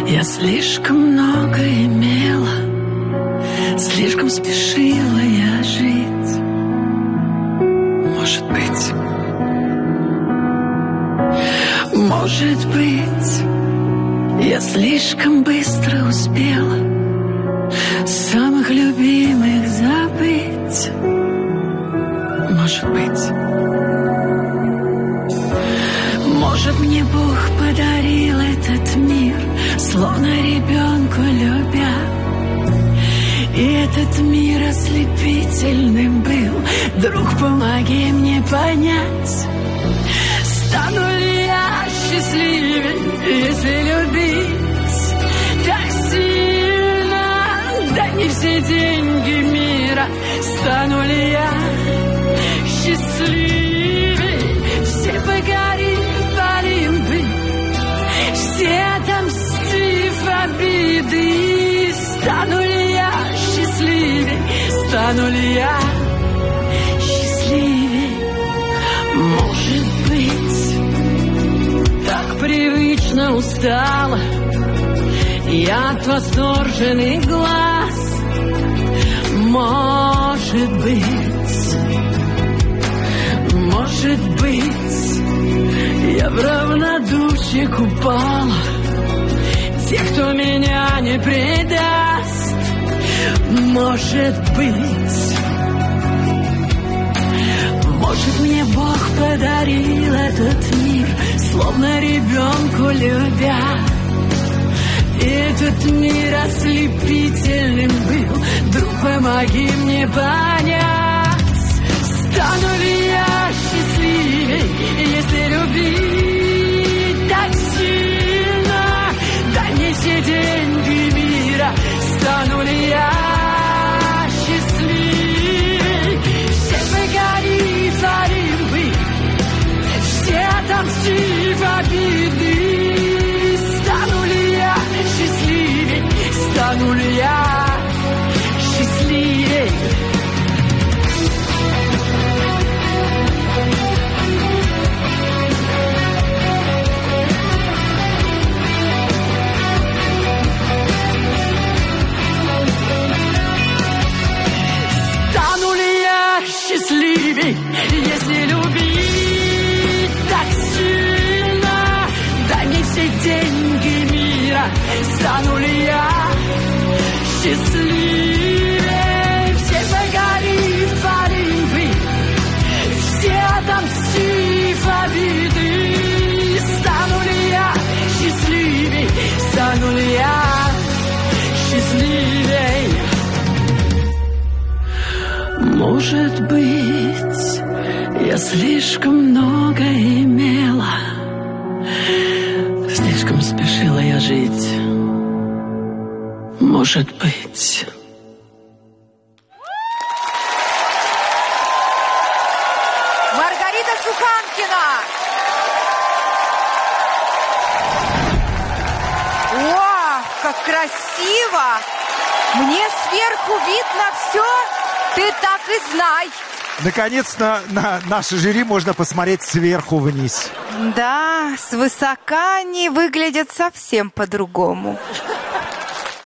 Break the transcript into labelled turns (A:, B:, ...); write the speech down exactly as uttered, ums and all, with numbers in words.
A: Я слишком много имела, слишком спешила я жить. Может быть, может быть, я слишком быстро успела самых любимых забыть. Может быть, может, мне Бог подарил этот мир, словно ребенку любя. И этот мир ослепительным был. Друг, помоги мне понять, стану ли я счастливее, если любить так сильно? Да не все деньги мира. Стану ли я счастливее? Все погорим в Олимпе, все отомстив обиды. Стану ли я счастливее? Стану ли я счастливее? Может быть, так привычно устала я от восторженных глаз. Может быть, может быть, я в равнодушии купала тех, кто меня не предаст. Может быть, может, мне Бог подарил этот мир, словно ребенку любя. И этот мир ослепительным был. Друг, помоги мне понять, стану ли я счастливее, если любить так сильно? Да не все деньги мира. Стану ли я счастливее? Все погорит Олимпы, все отомстив обиды. Стану ли я счастливее? Стану ли я счастливее? Стану ли я счастливей, если любить так сильно? Да не все деньги мира. Стану ли я счастливей? Все погорит в Олимпе, все отомстив обиды. Стану ли я счастливей? Стану ли я счастливей? Может быть, я слишком много имела, слишком спешила я жить. Может быть.
B: Маргарита Суханкина. О, как красиво! Мне сверху видно все. Ты так и знай.
C: Наконец-то на наше жюри можно посмотреть сверху вниз.
B: Да, свысока они выглядят совсем по-другому.